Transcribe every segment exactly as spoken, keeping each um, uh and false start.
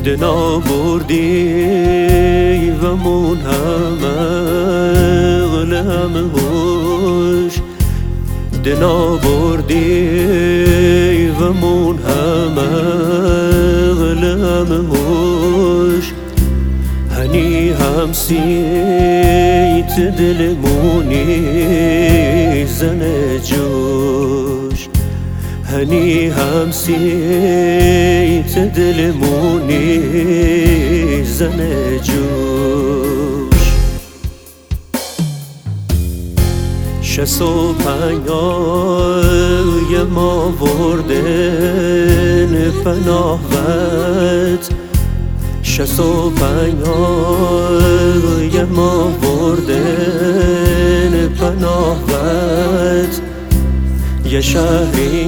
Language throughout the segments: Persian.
دنا بردی و من همه غلم هوش دنا بردی و من همه غلم هوش هنی همسیت دل مونی زن جوش هنی همسیت دل مونی زن جوش شصت و پنجای ما وردن پناه وت شصت و پنجای ما وردن پناه وت یه شهری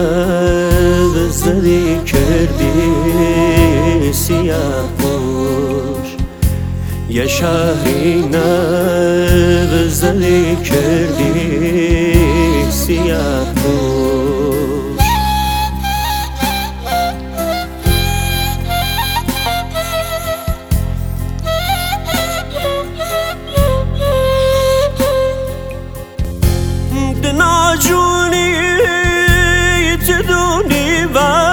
نغزدی کردی سیاه پوش یه شهری نغزدی کردی سیاه پوش دنا جونی تدونی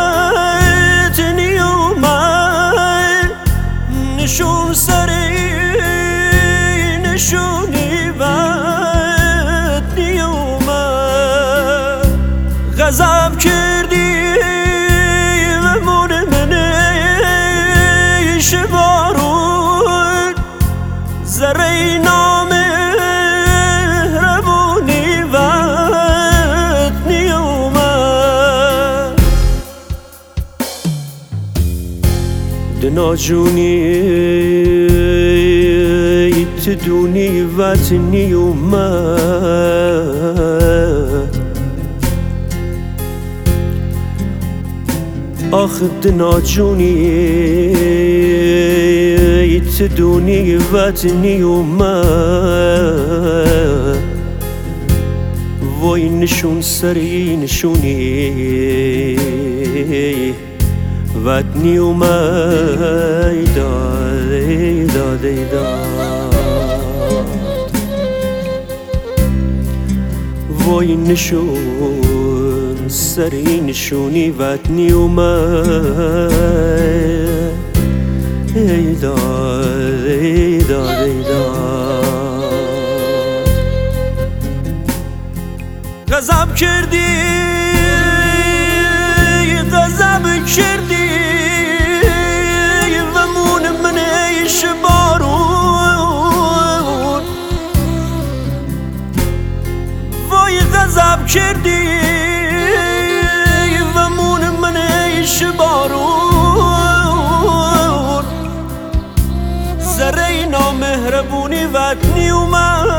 وطنی اومد نشون سری نشونی وطنی اومد غضب کردی و مون منش بارون ذره نام دنا جونی تدونی وطنی اومد آخ دنا جونی تدونی وطنی اومد وای نشون سری نشونی وطنی اومد داده داده داد وای نشون سری نشونی وطنی اومد ای داده داده داد غضب کردی غضب کردی و مون منش بارون وای غضب کردی و مون منش بارون ذره نامهربونی وطنی اومد